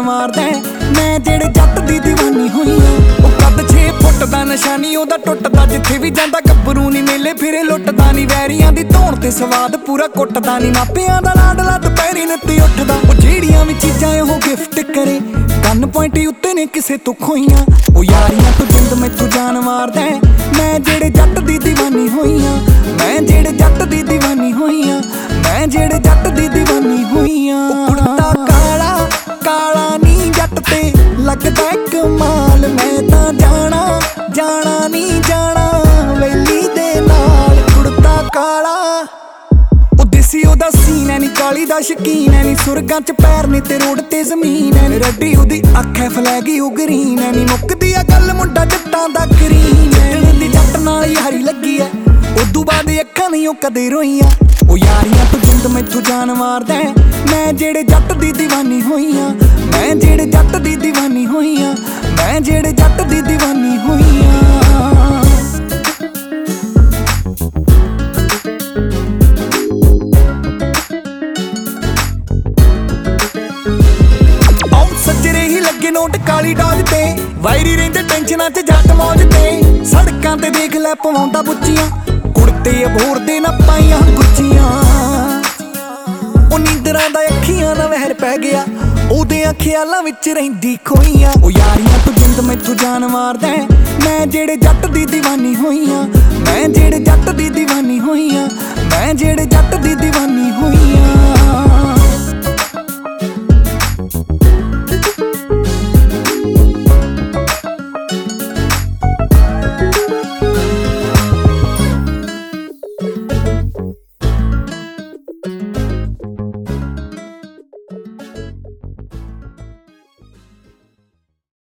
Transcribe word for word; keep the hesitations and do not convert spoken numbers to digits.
मारदा मैं जेड़े जट दी दीवानी होई आ। ओ कद छे फुट दा निशानी ओदा टुटदा जिथे भी जांदा गब्बरू नी मेले फिरे लुटदा नी वैरियां दी धौण ते स्वाद पूरा कुटदा नी मापियां दा लाडला दुपहरी नत्ती उठदा ओ जेड़ियां भी चीजां ओह गिफ्ट करे गन पॉइंट उत्ते ने किसे तो खोईयां ओ यारियां तू जिंद मैथों जान मारदा मैं जेड़े जट दी दीवानी होई आ। मैं जेड़े जट दी दीवानी होई आ। मैं जेड़े जट दी दीवानी होई आ। कुड़ता काला काला नी जट ते लगदा कमाल मैं तां जाना जाना नी जाना वैली दे नाल कुड़ता काला ओ देसी ओदा सीन है नी काली दा शकीन है नी सुरगां च पैर ने ते रोड ते जमीन है नी रड्डी ओदी अख है फलैगी ओ ग्रीन है नी मुकदी आ गल मुंडा जट्टां दा करीन है दी जट नाल यारी लगी है उदू बाद अखां नहीं ओ कदे रोईयां ओ यारियां तू जिंद मैथों जान मारदा मैं जेड़े जट दी दीवानी होई आ। मैं जेड़े जट दी दीवानी होई आ। मैं जेड़े जट दी दीवानी होई आ। सज्जरे ही लगे नोट काली डॉज ते वायरी रहिंदे टेंशनां च जट मौज ते सड़कां ते देख लै पवाउंदा बुच्चियां कुड़ते अबोर दे ना पाइयां गुच्चियां ओ नींदरां दा अखियां ना वहर पै गया ओदे ख्यालां विच रहिंदी खोईयां ओ यारियां तू जिंद मैथों जान मारदा मैं जेड़े जट दी दीवानी होई आ। मैं जेड़े जट दी दीवानी होई आ। मैं जेड़े जट दी दीवानी होई आ।